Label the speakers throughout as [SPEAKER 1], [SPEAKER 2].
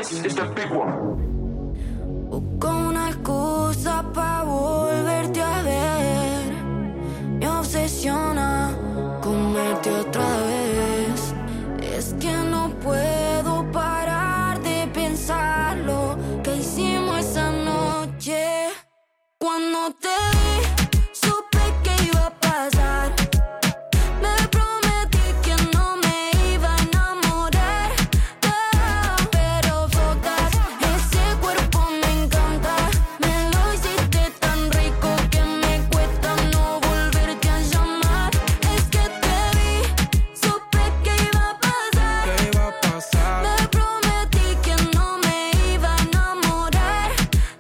[SPEAKER 1] This is the big one.
[SPEAKER 2] Busco una excusa pa' volverte a ver. Me obsesiona comerte otra vez. Es que no puedo parar de pensar lo que hicimos esa noche. Cuando te vi, supe que iba a pasar. Me prometí que no me iba a enamorar. Pero focas, ese cuerpo me encanta. Me lo hiciste tan rico que me cuesta no volverte a llamar. Es que te vi, supe que iba a pasar.
[SPEAKER 3] ¿Qué iba a pasar?
[SPEAKER 2] Me prometí que no me iba a enamorar.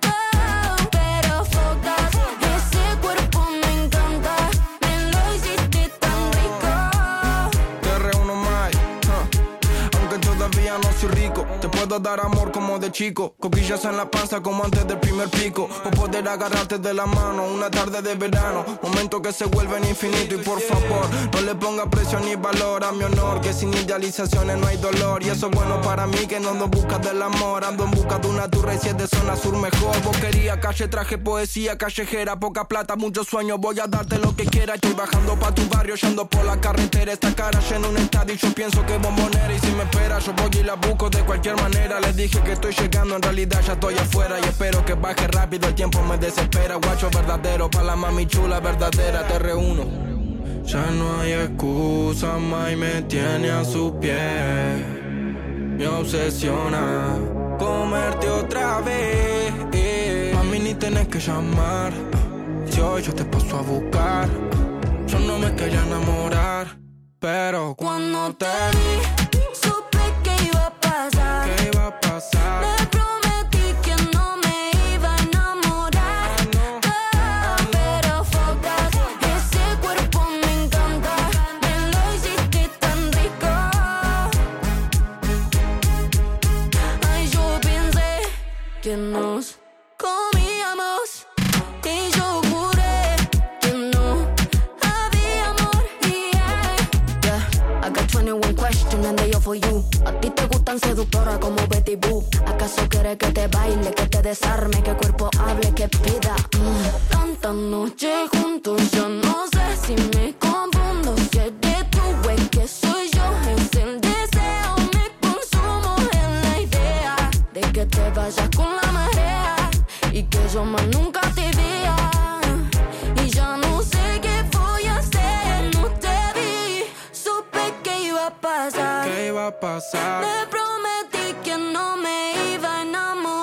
[SPEAKER 2] Pero focas, ese cuerpo me encanta. Me lo hiciste tan rico.
[SPEAKER 3] Te reúno más, aunque todavía no soy rico. Te puedo dar amor como de chico, coquillas en la panza como antes del primer pico, o poder agarrarte de la mano una tarde de verano, momentos que se vuelven infinitos. Y por favor, no le ponga precio ni valor a mi honor, que sin idealizaciones no hay dolor. Y eso es bueno para mí, que no ando en busca del amor, ando en busca de una turra y si es de zona sur mejor. Boquería, calle, traje, poesía callejera, poca plata, muchos sueños, voy a darte lo que quiera. Estoy bajando pa' tu barrio, yendo por la carretera, esta cara llena un estadio y yo pienso que bombonera. Y si me espera, yo voy y la busco de cualquier manera. Les dije que estoy llegando, en realidad ya estoy afuera. Y espero que baje rápido, el tiempo me desespera. Guacho verdadero, pa' la mami chula verdadera, te reúno. Ya no hay excusa, más me tiene a su pie. Me obsesiona comerte otra vez. Mami, ni tenés que llamar. Si hoy yo te paso a buscar. Yo no me quería enamorar, pero
[SPEAKER 2] Cuando te vi, supe que iba a pasar.
[SPEAKER 3] ¿qué iba a pasar?
[SPEAKER 2] Me prometí que no me iba a enamorar. Pero focas, ese cuerpo me encanta. Me lo hiciste tan rico. Ay, yo pensé que nos comíamos y yo juré que no había amor. Yeah, I got 21 questions and they all for you. A ti te gustan seductoras como Betty Boo. ¿Acaso quieres que te baile, que te desarme, que cuerpo hable, que pida? Tantas noches juntos, yo no sé si me confundo. Si eres tú, es que soy yo, es el deseo. Me consumo en la idea de que te vayas con la marea y que yo más nunca te vea. Y ya no sé qué voy a hacer. No te vi, supe que iba a pasar.
[SPEAKER 3] ¿Qué iba a pasar?
[SPEAKER 2] Me prometí que no me iba a enamorar.